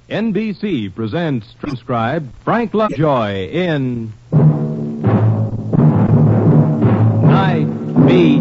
NBC presents transcribed Frank Lovejoy in Night Beat.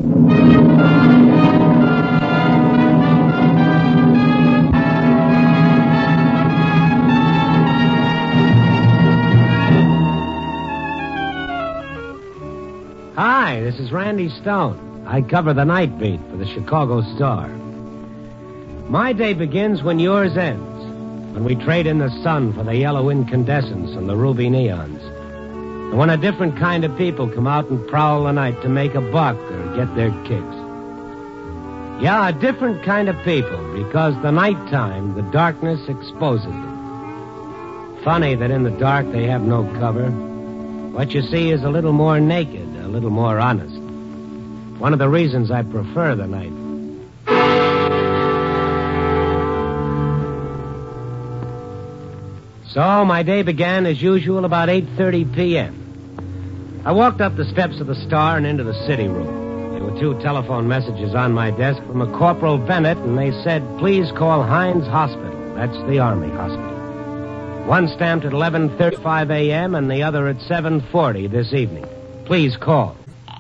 Hi, this is Randy Stone. I cover the Night Beat for the Chicago Star. My day begins when yours ends. When we trade in the sun for the yellow incandescents and the ruby neons. And when a different kind of people come out and prowl the night to make a buck or get their kicks. Yeah, a different kind of people, because the nighttime, the darkness exposes them. Funny that in the dark they have no cover. What you see is a little more naked, a little more honest. One of the reasons I prefer the night. So my day began as usual about 8:30 p.m. I walked up the steps of the Star and into the city room. There were 2 telephone messages on my desk from a Corporal Bennett, and they said, please call Hines Hospital. That's the Army hospital. One stamped at 11:35 a.m. and the other at 7:40 this evening. Please call.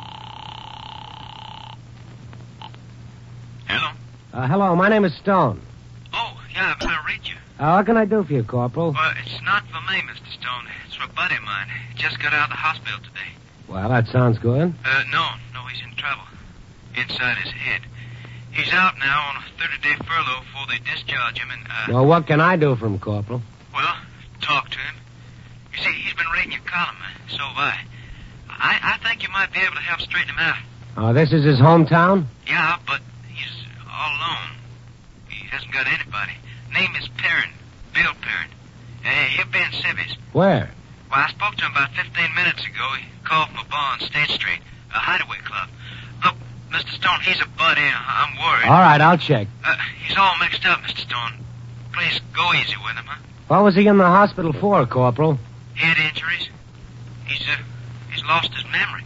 Hello? Hello, my name is Stone. Oh, yeah, I'm going to read you. What can I do for you, Corporal? Well, it's not for me, Mr. Stone. It's for a buddy of mine. He just got out of the hospital today. Well, that sounds good. No, he's in trouble. Inside his head. He's out now on a 30-day furlough before they discharge him and, Well, what can I do for him, Corporal? Well, talk to him. You see, he's been reading your column, so have I. I think you might be able to help straighten him out. Oh, this is his hometown? Yeah, but he's all alone. He hasn't got anybody. Name is Perrin. Bill Perrin. He'll be in Civvies. Where? Well, I spoke to him about 15 minutes ago. He called from a bar on State Street, a hideaway club. Look, Mr. Stone, he's a buddy. I'm worried. All right, I'll check. He's all mixed up, Mr. Stone. Please go easy with him, huh? What was he in the hospital for, Corporal? Head injuries. He's lost his memory.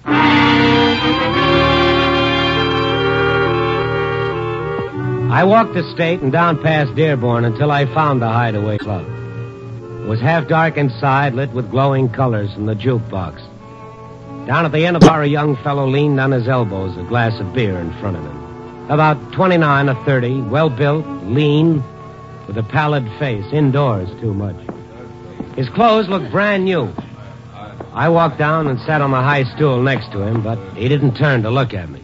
I walked the state and down past Dearborn until I found the hideaway club. It was half dark inside, lit with glowing colors from the jukebox. Down at the end of the bar, a young fellow leaned on his elbows, a glass of beer in front of him. About 29 or 30, well-built, lean, with a pallid face, indoors too much. His clothes looked brand new. I walked down and sat on the high stool next to him, but he didn't turn to look at me.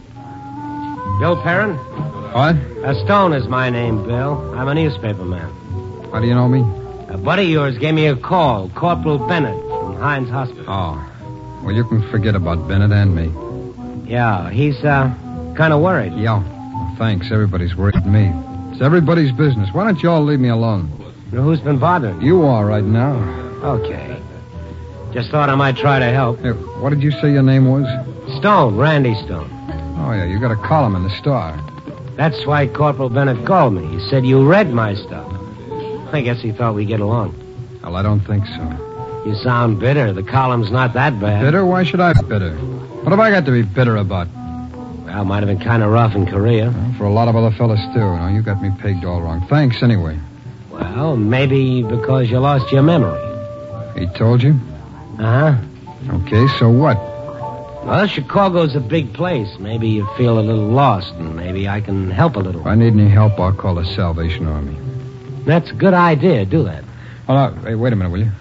Bill Perrin? What? Stone is my name, Bill. I'm a newspaper man. How do you know me? A buddy of yours gave me a call, Corporal Bennett from Hines Hospital. Oh. Well, you can forget about Bennett and me. Yeah, he's kind of worried. Yeah. Well, thanks. Everybody's worried about me. It's everybody's business. Why don't you all leave me alone? Who's been bothering you? You are right now. Okay. Just thought I might try to help. Hey, what did you say your name was? Stone, Randy Stone. Oh, yeah, you got a column in the Star. That's why Corporal Bennett called me. He said you read my stuff. I guess he thought we'd get along. Well, I don't think so. You sound bitter. The column's not that bad. Bitter? Why should I be bitter? What have I got to be bitter about? Well, might have been kind of rough in Korea. Well, for a lot of other fellas, too. No, you got me pegged all wrong. Thanks, anyway. Well, maybe because you lost your memory. He told you? Uh-huh. Okay, so what? Well, Chicago's a big place. Maybe you feel a little lost, and maybe I can help a little. If I need any help, I'll call the Salvation Army. That's a good idea. Do that. Oh, no, hey, wait a minute, will you?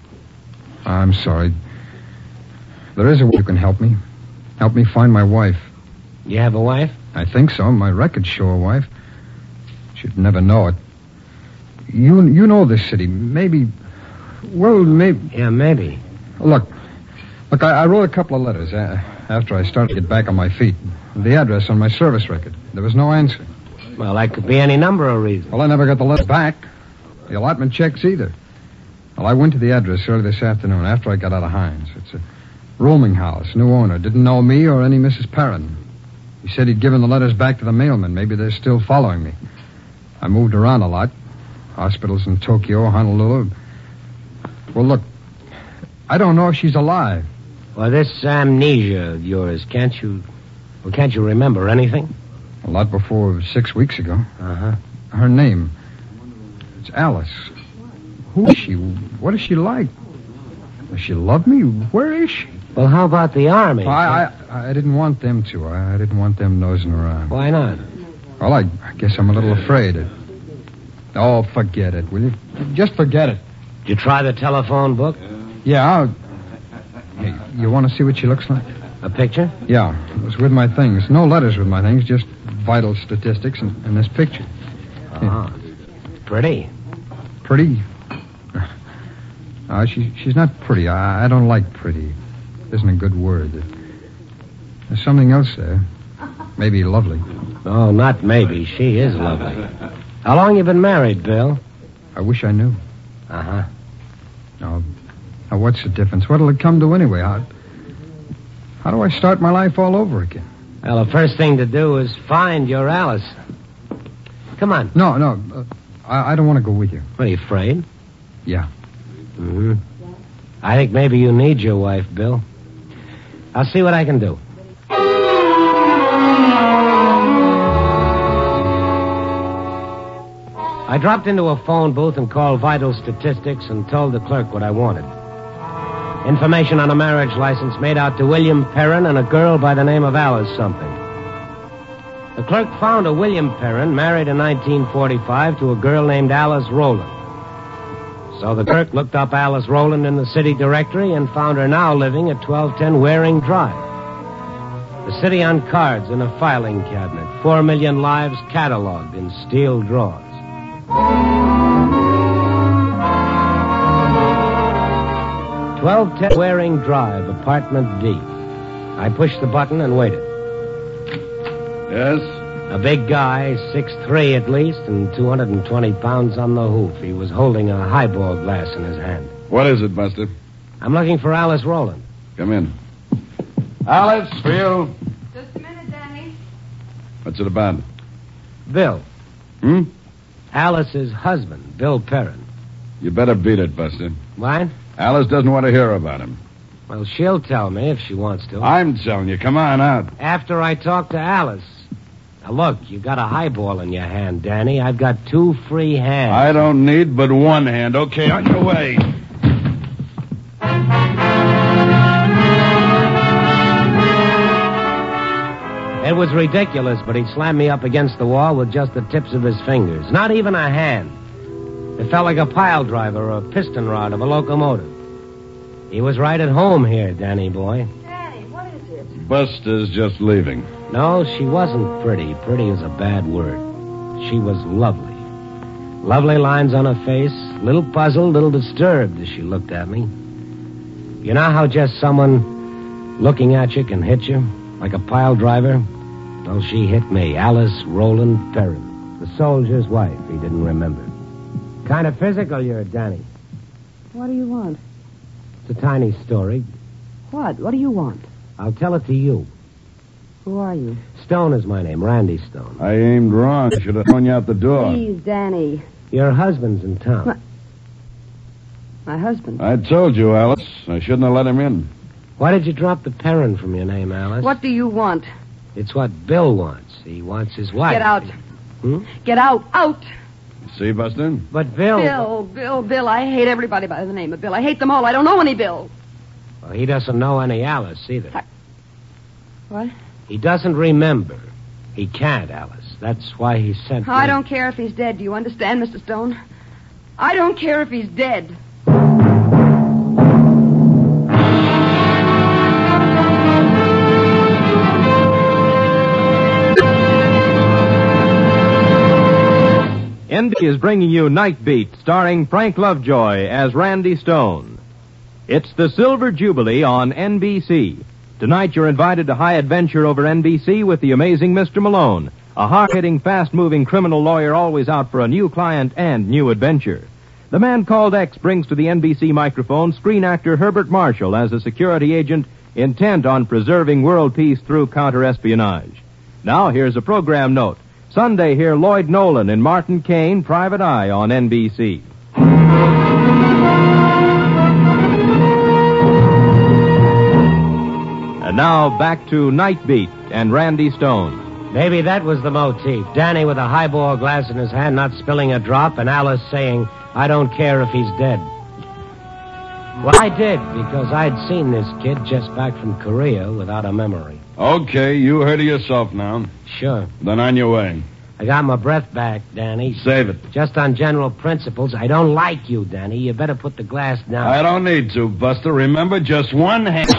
I'm sorry. There is a way you can help me. Help me find my wife. You have a wife? I think so. My records show a wife. She'd never know it. You know this city. Maybe... Well, maybe... Yeah, maybe. Look, I wrote a couple of letters after I started to get back on my feet. The address on my service record. There was no answer. Well, that could be any number of reasons. Well, I never got the letter back. The allotment checks either. Well, I went to the address early this afternoon after I got out of Hines. It's a rooming house, new owner. Didn't know me or any Mrs. Perrin. He said he'd given the letters back to the mailman. Maybe they're still following me. I moved around a lot. Hospitals in Tokyo, Honolulu. Well, look, I don't know if she's alive. Well, this amnesia of yours, can't you remember anything? A lot before 6 weeks ago. Uh-huh. Her name. It's Alice. Who is she? What is she like? Does she love me? Where is she? Well, how about the Army? I didn't want them to. I didn't want them nosing around. Why not? Well, I guess I'm a little afraid. Oh, forget it, will you? Just forget it. Did you try the telephone book? Yeah, Hey, you want to see what she looks like? A picture? Yeah, it was with my things. No letters with my things, just vital statistics and this picture. Oh, pretty. Pretty? She's not pretty. I don't like pretty. It isn't a good word. There's something else there. Maybe lovely. Oh, not maybe. She is lovely. How long you been married, Bill? I wish I knew. Uh-huh. Now, what's the difference? What'll it come to anyway? How do I start my life all over again? Well, the first thing to do is find your Alice. Come on. No. I don't want to go with you. What, are you afraid? Yeah. Mm-hmm. I think maybe you need your wife, Bill. I'll see what I can do. I dropped into a phone booth and called Vital Statistics and told the clerk what I wanted. Information on a marriage license made out to William Perrin and a girl by the name of Alice something. The clerk found a William Perrin married in 1945 to a girl named Alice Rowland. So the clerk looked up Alice Rowland in the city directory and found her now living at 1210 Waring Drive. The city on cards in a filing cabinet. 4 million lives cataloged in steel drawers. 1210 Waring Drive, apartment D. I pushed the button and waited. Yes? A big guy, 6'3" at least, and 220 pounds on the hoof. He was holding a highball glass in his hand. What is it, Buster? I'm looking for Alice Rowland. Come in. Alice, for you. Just a minute, Danny. What's it about? Bill. Hmm? Alice's husband, Bill Perrin. You better beat it, Buster. What? Alice doesn't want to hear about him. Well, she'll tell me if she wants to. I'm telling you, come on out. After I talk to Alice. Now, look, you got a highball in your hand, Danny. I've got 2 free hands. I don't need but one hand. Okay, on your way. It was ridiculous, but he slammed me up against the wall with just the tips of his fingers. Not even a hand. It felt like a pile driver or a piston rod of a locomotive. He was right at home here, Danny boy. Danny, what is it? Buster's just leaving. No, she wasn't pretty. Pretty is a bad word. She was lovely. Lovely lines on her face, little puzzled, little disturbed as she looked at me. You know how just someone looking at you can hit you, like a pile driver? Well, she hit me, Alice Rowland Perrin, the soldier's wife, he didn't remember. Kind of physical, you're Danny. What do you want? It's a tiny story. What? What do you want? I'll tell it to you. Who are you? Stone is my name, Randy Stone. I aimed wrong. I should have thrown you out the door. Please, Danny. Your husband's in town. My husband. I told you, Alice. I shouldn't have let him in. Why did you drop the Perrin from your name, Alice? What do you want? It's what Bill wants. He wants his wife. Get out. Hmm? Get out. Out. See, Buster? But Bill... Bill. I hate everybody by the name of Bill. I hate them all. I don't know any Bill. Well, he doesn't know any Alice either. What? He doesn't remember. He can't, Alice. That's why he sent me. I don't care if he's dead. Do you understand, Mr. Stone? I don't care if he's dead. NBC is bringing you Night Beat, starring Frank Lovejoy as Randy Stone. It's the Silver Jubilee on NBC. Tonight you're invited to high adventure over NBC with the amazing Mr. Malone, a hard-hitting, fast-moving criminal lawyer always out for a new client and new adventure. The Man Called X brings to the NBC microphone screen actor Herbert Marshall as a security agent intent on preserving world peace through counter-espionage. Now here's a program note. Sunday, hear Lloyd Nolan in Martin Caine, Private Eye on NBC. And now back to Night Beat and Randy Stone. Maybe that was the motif. Danny with a highball glass in his hand, not spilling a drop, and Alice saying, I don't care if he's dead. Well, I did, because I'd seen this kid just back from Korea without a memory. Okay, you heard of yourself now. Sure. Then on your way. I got my breath back, Danny. Save it. Just on general principles, I don't like you, Danny. You better put the glass down. I don't need to, Buster. Remember, just one hand.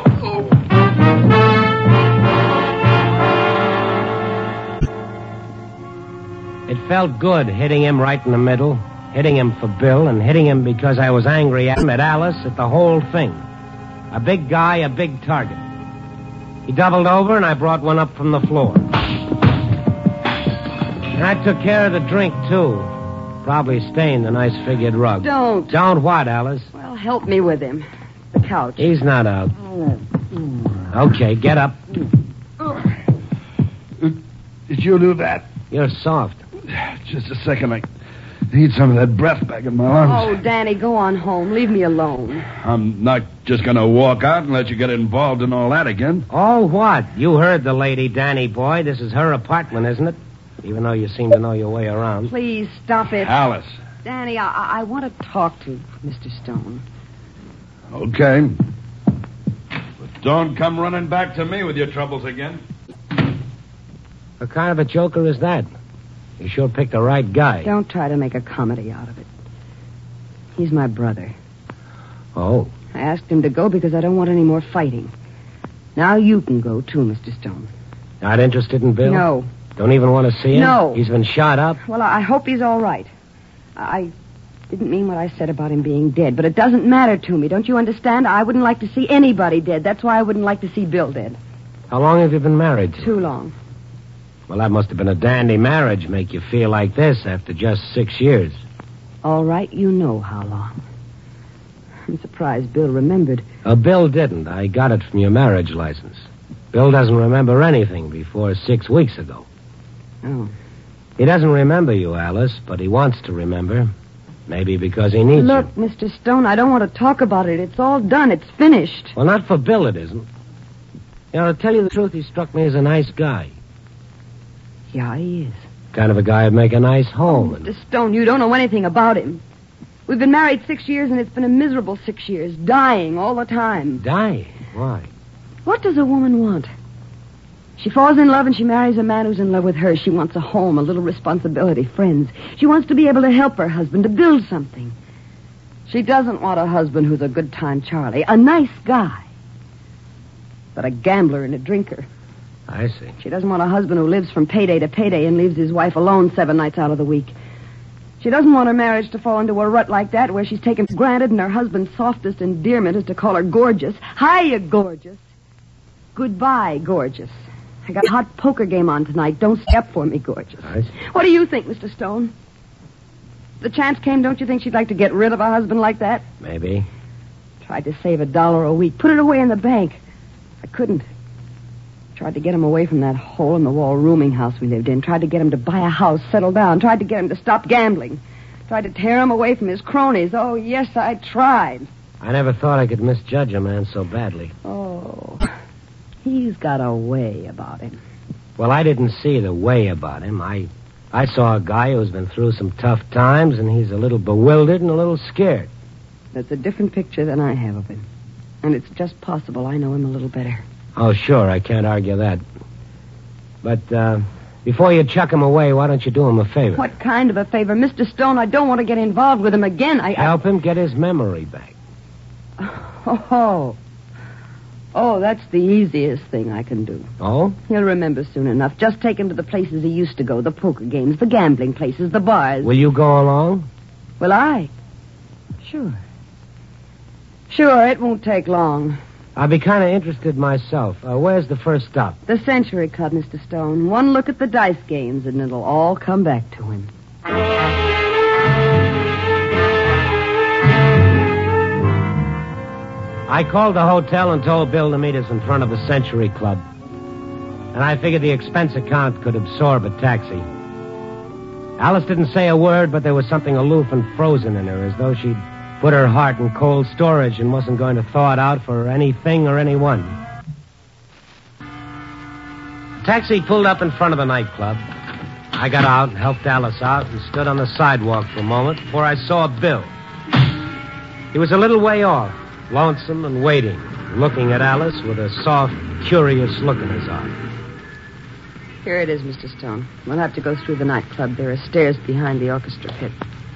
It felt good hitting him right in the middle, hitting him for Bill, and hitting him because I was angry at him, at Alice, at the whole thing. A big guy, a big target. He doubled over, and I brought one up from the floor. And I took care of the drink, too. Probably stained the nice figured rug. Don't. Don't what, Alice? Well, help me with him. The couch. He's not out. Okay, get up. Did you do that? You're soft. Just a second. I need some of that breath back in my lungs. Oh, Danny, go on home. Leave me alone. I'm not just going to walk out and let you get involved in all that again. Oh, what? You heard the lady, Danny boy. This is her apartment, isn't it? Even though you seem to know your way around. Please, stop it. Alice. Danny, I want to talk to Mr. Stone. Okay. But don't come running back to me with your troubles again. What kind of a joker is that? You sure picked the right guy. Don't try to make a comedy out of it. He's my brother. Oh. I asked him to go because I don't want any more fighting. Now you can go, too, Mr. Stone. Not interested in Bill? No. Don't even want to see him? No. He's been shot up? Well, I hope he's all right. I didn't mean what I said about him being dead, but it doesn't matter to me. Don't you understand? I wouldn't like to see anybody dead. That's why I wouldn't like to see Bill dead. How long have you been married to? Too long. Well, that must have been a dandy marriage, make you feel like this after just 6 years. All right, you know how long. I'm surprised Bill remembered. Bill didn't. I got it from your marriage license. Bill doesn't remember anything before 6 weeks ago. Oh. He doesn't remember you, Alice, but he wants to remember. Maybe because he needs Look, you. Mr. Stone, I don't want to talk about it. It's all done. It's finished. Well, not for Bill, it isn't. You know, to tell you the truth, he struck me as a nice guy. Yeah, he is. Kind of a guy who'd make a nice home. Mr. Stone, you don't know anything about him. We've been married 6 years, and it's been a miserable 6 years. Dying all the time. Dying? Why? What does a woman want? She falls in love and she marries a man who's in love with her. She wants a home, a little responsibility, friends. She wants to be able to help her husband, to build something. She doesn't want a husband who's a good-time Charlie, a nice guy, but a gambler and a drinker. I see. She doesn't want a husband who lives from payday to payday and leaves his wife alone 7 nights out of the week. She doesn't want her marriage to fall into a rut like that where she's taken for granted and her husband's softest endearment is to call her gorgeous. Hiya, gorgeous. Goodbye, gorgeous. I got a hot poker game on tonight. Don't step for me, gorgeous. I see. What do you think, Mr. Stone? If the chance came, don't you think she'd like to get rid of a husband like that? Maybe. Tried to save $1 a week. Put it away in the bank. I couldn't. Tried to get him away from that hole-in-the-wall rooming house we lived in. Tried to get him to buy a house, settle down. Tried to get him to stop gambling. Tried to tear him away from his cronies. Oh, yes, I tried. I never thought I could misjudge a man so badly. Oh, he's got a way about him. Well, I didn't see the way about him. I saw a guy who's been through some tough times, and he's a little bewildered and a little scared. That's a different picture than I have of him. And it's just possible I know him a little better. Oh, sure, I can't argue that. But, before you chuck him away, why don't you do him a favor? What kind of a favor? Mr. Stone, I don't want to get involved with him again. Help him get his memory back. Oh, that's the easiest thing I can do. Oh? He'll remember soon enough. Just take him to the places he used to go, the poker games, the gambling places, the bars. Will you go along? Will I? Sure. Sure, it won't take long. I'd be kind of interested myself. Where's the first stop? The Century Club, Mr. Stone. One look at the dice games, and it'll all come back to him. I called the hotel and told Bill to meet us in front of the Century Club. And I figured the expense account could absorb a taxi. Alice didn't say a word, but there was something aloof and frozen in her, as though she'd put her heart in cold storage and wasn't going to thaw it out for anything or anyone. taxi pulled up in front of the nightclub. I got out and helped Alice out and stood on the sidewalk for a moment before I saw Bill. He was a little way off, lonesome and waiting, looking at Alice with a soft, curious look in his eye. Here it is, Mr. Stone. We'll have to go through the nightclub. There are stairs behind the orchestra pit.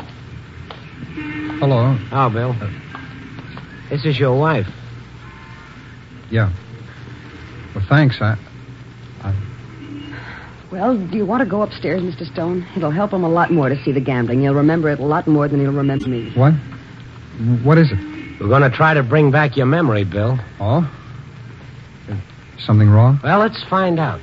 Hello. Oh, Bill. This is your wife. Yeah. Well, thanks. Well, do you want to go upstairs, Mr. Stone? It'll help him a lot more to see the gambling. He'll remember it a lot more than he'll remember me. What? What is it? We're going to try to bring back your memory, Bill. Oh? Something wrong? Well, let's find out.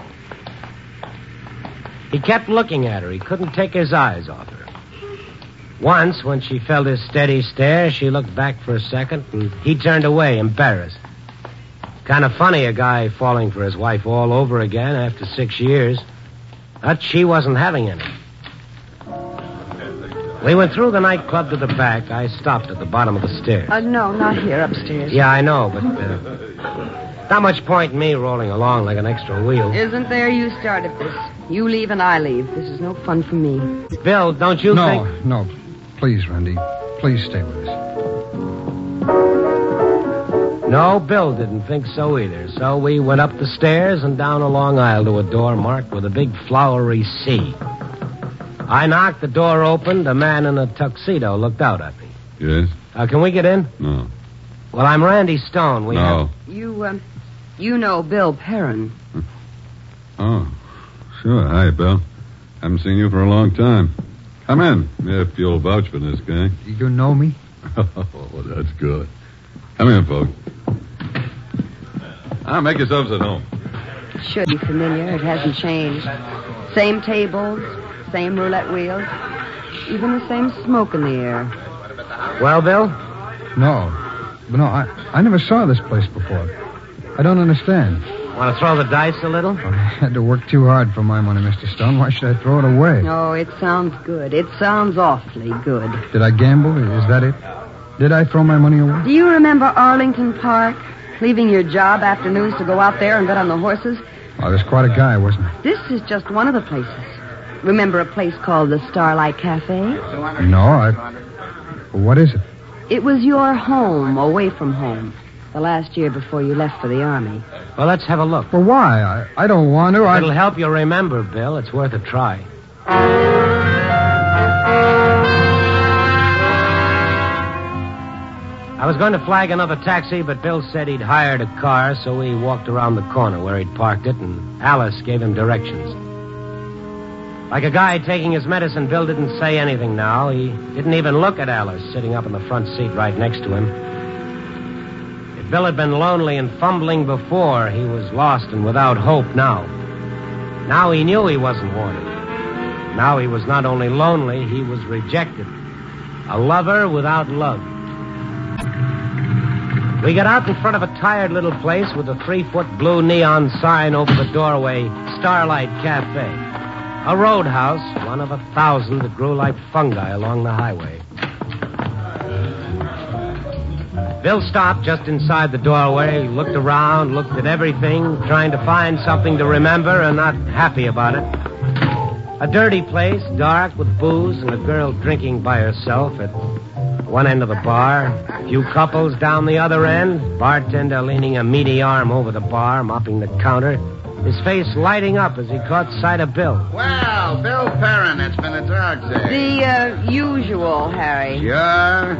He kept looking at her. He couldn't take his eyes off her. Once, when she felt his steady stare, she looked back for a second, and he turned away, embarrassed. Kind of funny, a guy falling for his wife all over again after 6 years. But she wasn't having any. We went through the nightclub to the back. I stopped at the bottom of the stairs. No, not here, upstairs. Yeah, I know, but not much point in me rolling along like an extra wheel. Isn't there? You started this. You leave and I leave. This is no fun for me. Bill, don't you think... No. Please, Randy. Please stay with us. No, Bill didn't think so either. So we went up the stairs and down a long aisle to a door marked with a big flowery C. I knocked, the door opened. A man in a tuxedo looked out at me. Yes? Can we get in? No. Well, I'm Randy Stone. No. You know Bill Perrin. Oh, sure. Hi, Bill. Haven't seen you for a long time. Come in, if you'll vouch for this guy. You know me? Oh, that's good. Come in, folks. Make yourselves at home. It should be familiar. It hasn't changed. Same tables, same roulette wheels, even the same smoke in the air. Well, Bill? No, I never saw this place before. I don't understand. Want to throw the dice a little? I had to work too hard for my money, Mr. Stone. Why should I throw it away? Oh, it sounds good. It sounds awfully good. Did I gamble? Is that it? Did I throw my money away? Do you remember Arlington Park? Leaving your job afternoons to go out there and bet on the horses? I was quite a guy, wasn't I? This is just one of the places. Remember a place called the Starlight Cafe? No, What is it? It was your home, away from home. The last year before you left for the Army. Well, let's have a look. Well, why? I don't want to. It'll help you remember, Bill. It's worth a try. I was going to flag another taxi, but Bill said he'd hired a car, so we walked around the corner where he'd parked it, and Alice gave him directions. Like a guy taking his medicine, Bill didn't say anything now. He didn't even look at Alice, sitting up in the front seat right next to him. If Bill had been lonely and fumbling before, he was lost and without hope now. Now he knew he wasn't wanted. Now he was not only lonely, he was rejected. A lover without love. We got out in front of a tired little place with a 3-foot blue neon sign over the doorway, Starlight Cafe. A roadhouse, one of 1,000 that grew like fungi along the highway. Bill stopped just inside the doorway, looked around, looked at everything, trying to find something to remember and not happy about it. A dirty place, dark with booze and a girl drinking by herself at one end of the bar. A few couples down the other end. Bartender leaning a meaty arm over the bar, mopping the counter. His face lighting up as he caught sight of Bill. Well, Bill Perrin, it's been a dog day. The usual, Harry. Sure.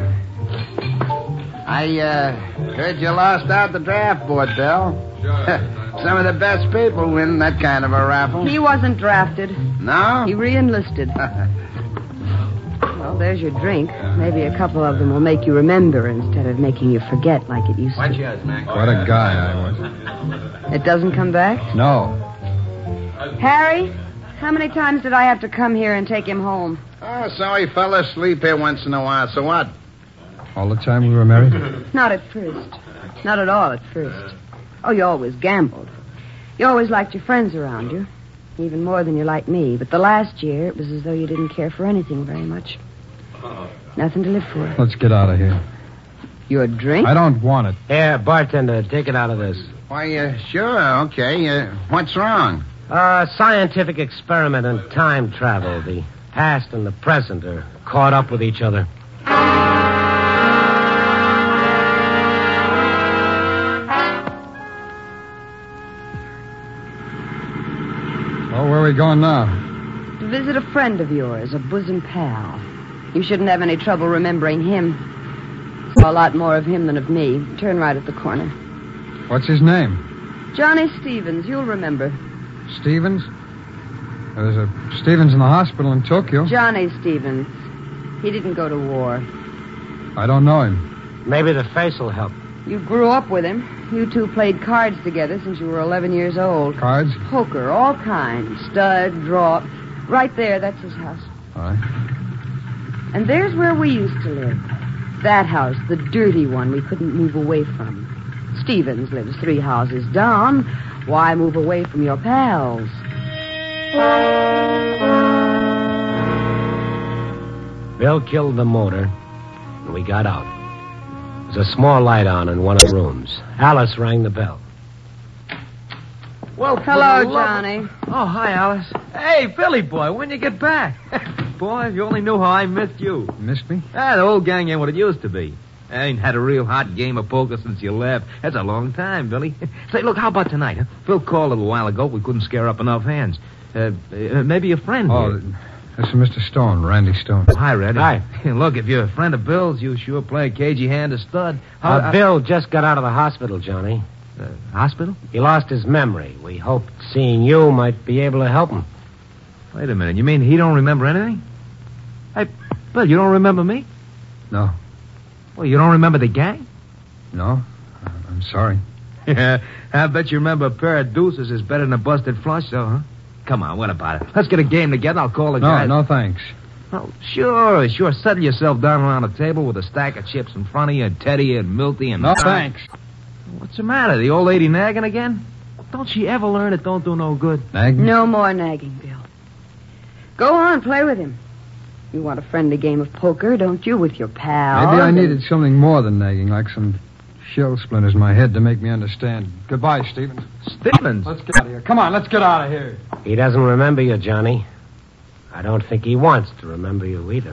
I heard you lost out the draft board, Bill. Sure. Some of the best people win that kind of a raffle. He wasn't drafted. No? He re-enlisted. Well, there's your drink. Maybe a couple of them will make you remember instead of making you forget like it used to. What's yours, Mac? What a guy I was. It doesn't come back? No. Harry, how many times did I have to come here and take him home? Oh, so he fell asleep here once in a while. So what? All the time we were married? Not at first. Not at all at first. Oh, you always gambled. You always liked your friends around you. Even more than you liked me. But the last year, it was as though you didn't care for anything very much. Nothing to live for. Let's get out of here. Your drink? I don't want it. Here, bartender, take it out of this. Why, sure, okay. What's wrong? Scientific experiment in time travel. The past and the present are caught up with each other. Oh, where are we going now? To visit a friend of yours, a bosom pal. You shouldn't have any trouble remembering him. Saw a lot more of him than of me. Turn right at the corner. What's his name? Johnny Stevens, you'll remember. Stevens? There's a Stevens in the hospital in Tokyo. Johnny Stevens. He didn't go to war. I don't know him. Maybe the face will help. You grew up with him. You two played cards together since you were 11 years old. Cards? Poker, all kinds. Stud, draw. Right there, that's his house. All right. And there's where we used to live. That house, the dirty one we couldn't move away from. Stevens lives 3 houses down. Why move away from your pals? Bill killed the motor, and we got out. There was a small light on in one of the rooms. Alice rang the bell. Well, Hello, Johnny. Oh, hi, Alice. Hey, Billy boy, when you get back? Boy, if you only knew how I missed you. You missed me? The whole gang ain't what it used to be. I ain't had a real hot game of poker since you left. That's a long time, Billy. Say, look, how about tonight? Huh? Phil called a little while ago. We couldn't scare up enough hands. Maybe a friend. Oh, here. this is Mr. Stone, Randy Stone. Oh, hi, Red. Hi. Look, if you're a friend of Bill's, you sure play a cagey hand of stud. Bill just got out of the hospital, Johnny. Hospital? He lost his memory. We hoped seeing you might be able to help him. Wait a minute. You mean he don't remember anything? Hey, Bill, you don't remember me? No. Well, you don't remember the gang? No? I'm sorry. Yeah, I bet you remember a pair of deuces is better than a busted flush, though, huh? Come on, what about it? Let's get a game together. I'll call the guys. No, thanks. Oh, sure. Settle yourself down around the table with a stack of chips in front of you, and Teddy and Milty and... No, thanks. What's the matter? The old lady nagging again? Don't she ever learn it don't do no good? Nagging? No more nagging, Bill. Go on, play with him. You want a friendly game of poker, don't you, with your pals? Maybe I needed something more than nagging, like some shell splinters in my head to make me understand. Goodbye, Stevens. Stevens? Let's get out of here. Come on, let's get out of here. He doesn't remember you, Johnny. I don't think he wants to remember you either.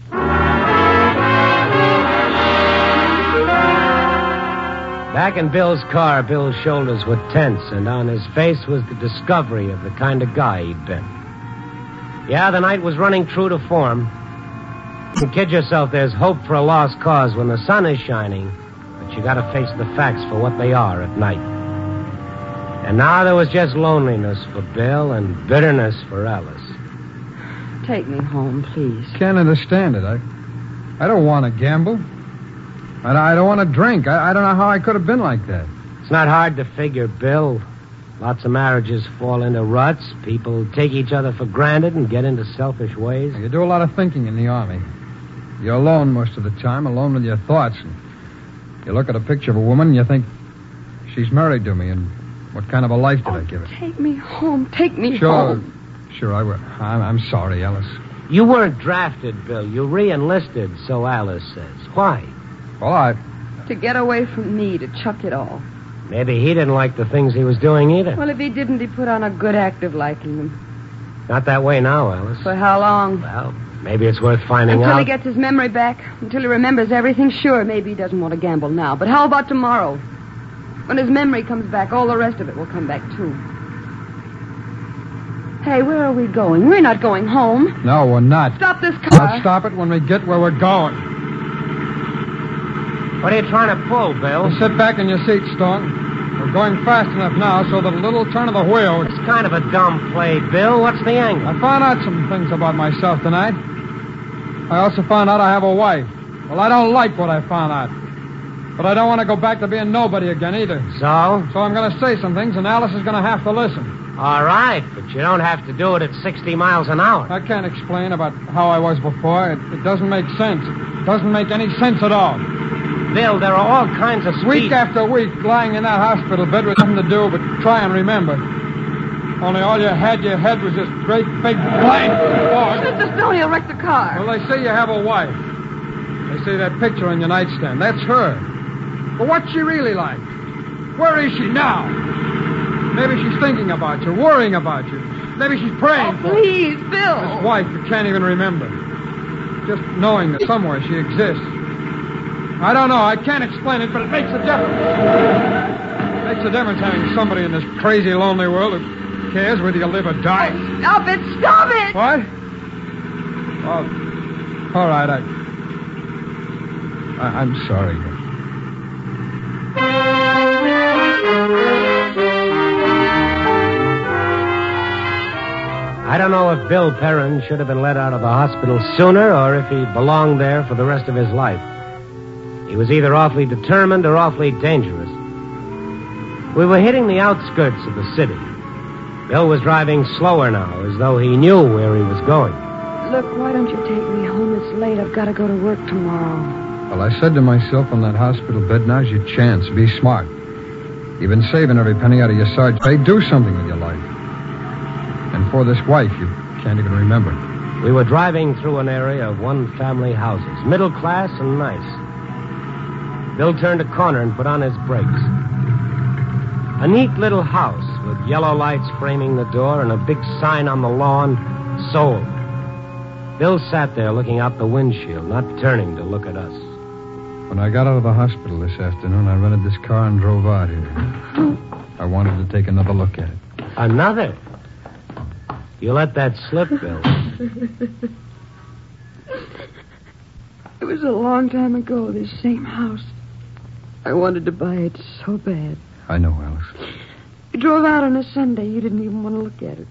Back in Bill's car, Bill's shoulders were tense, and on his face was the discovery of the kind of guy he'd been. Yeah, the night was running true to form. You can kid yourself there's hope for a lost cause when the sun is shining, but you gotta face the facts for what they are at night. And now there was just loneliness for Bill and bitterness for Alice. Take me home, please. Can't understand it. I don't want to gamble. I don't want to drink. I don't know how I could have been like that. It's not hard to figure, Bill. Lots of marriages fall into ruts. People take each other for granted and get into selfish ways. You do a lot of thinking in the Army. You're alone most of the time, alone with your thoughts. And you look at a picture of a woman and you think, she's married to me, and what kind of a life did I give her? Take me home. Take me home. Sure, I will. I'm sorry, Alice. You weren't drafted, Bill. You re-enlisted, so Alice says. Why? Well, To get away from me, to chuck it all. Maybe he didn't like the things he was doing either. Well, if he didn't, he put on a good act of liking them. Not that way now, Alice. For how long? Well, maybe it's worth finding Until out. he gets his memory back. Until he remembers everything. Sure, maybe he doesn't want to gamble now. But how about tomorrow? When his memory comes back, all the rest of it will come back, too. Hey, where are we going? We're not going home. No, we're not. Stop this car. I'll stop it when we get where we're going. What are you trying to pull, Bill? Well, sit back in your seat, Stone. We're going fast enough now so that a little turn of the wheel... It's kind of a dumb play, Bill. What's the angle? I found out some things about myself tonight. I also found out I have a wife. Well, I don't like what I found out. But I don't want to go back to being nobody again either. So? So I'm going to say some things, and Alice is going to have to listen. All right, but you don't have to do it at 60 miles an hour. I can't explain about how I was before. It doesn't make sense. It doesn't make any sense at all. Bill, there are all kinds of Week after week, lying in that hospital bed with nothing to do but try and remember. Only all you had your head was this great big blank. Mr. Stone, he'll wreck the car. Well, they say you have a wife. They say that picture on your nightstand. That's her. But what's she really like? Where is she now? Maybe she's thinking about you, worrying about you. Maybe she's praying for you. Please, Bill. This wife you can't even remember. Just knowing that somewhere she exists. I don't know. I can't explain it, but it makes a difference. It makes a difference having somebody in this crazy, lonely world who cares whether you live or die. Stop it! Stop it! What? Oh, all right. I'm sorry. I don't know if Bill Perrin should have been let out of the hospital sooner or if he belonged there for the rest of his life. He was either awfully determined or awfully dangerous. We were hitting the outskirts of the city. Bill was driving slower now, as though he knew where he was going. Look, why don't you take me home? It's late. I've got to go to work tomorrow. Well, I said to myself on that hospital bed, now's your chance. Be smart. You've been saving every penny out of your sergeant pay. Do something with your life. And for this wife, you can't even remember. We were driving through an area of one-family houses, middle class and nice. Bill turned a corner and put on his brakes. A neat little house with yellow lights framing the door and a big sign on the lawn, sold. Bill sat there looking out the windshield, not turning to look at us. When I got out of the hospital this afternoon, I rented this car and drove out here. I wanted to take another look at it. Another? You let that slip, Bill. It was a long time ago, this same house. I wanted to buy it so bad. I know, Alice. You drove out on a Sunday. You didn't even want to look at it.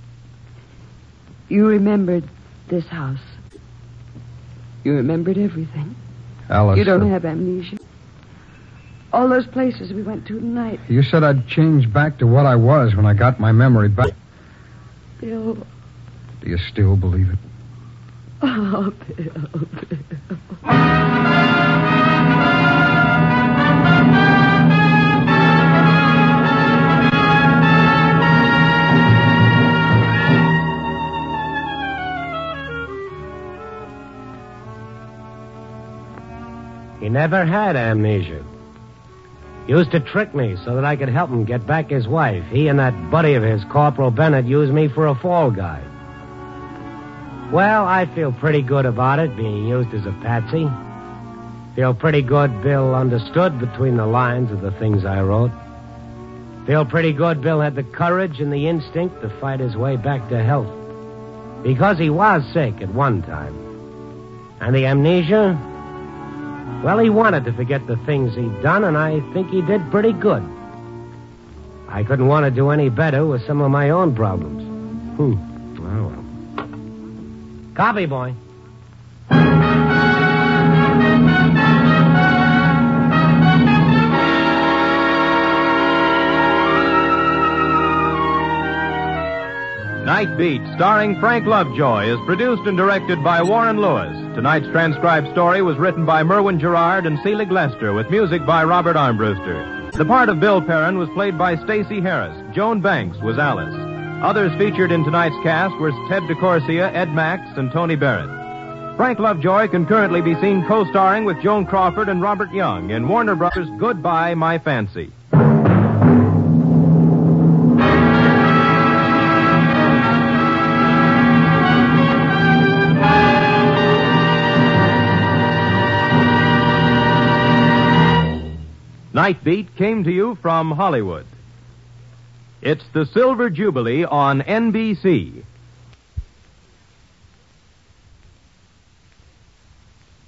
You remembered this house. You remembered everything. Alice. You don't have amnesia. All those places we went to tonight. You said I'd change back to what I was when I got my memory back. Bill. Do you still believe it? Oh, Bill. He never had amnesia. He used to trick me so that I could help him get back his wife. He and that buddy of his, Corporal Bennett, used me for a fall guy. Well, I feel pretty good about it, being used as a patsy. Feel pretty good Bill understood between the lines of the things I wrote. Feel pretty good Bill had the courage and the instinct to fight his way back to health. Because he was sick at one time. And the amnesia? Well, he wanted to forget the things he'd done, and I think he did pretty good. I couldn't want to do any better with some of my own problems. Oh, well. Copy, boy. Night Beat, starring Frank Lovejoy, is produced and directed by Warren Lewis. Tonight's transcribed story was written by Merwin Gerard and Selig Lester, with music by Robert Armbruster. The part of Bill Perrin was played by Stacey Harris. Joan Banks was Alice. Others featured in tonight's cast were Ted DeCorsia, Ed Max, and Tony Barrett. Frank Lovejoy can currently be seen co-starring with Joan Crawford and Robert Young in Warner Brothers' Goodbye, My Fancy. Night Beat came to you from Hollywood. It's the Silver Jubilee on NBC.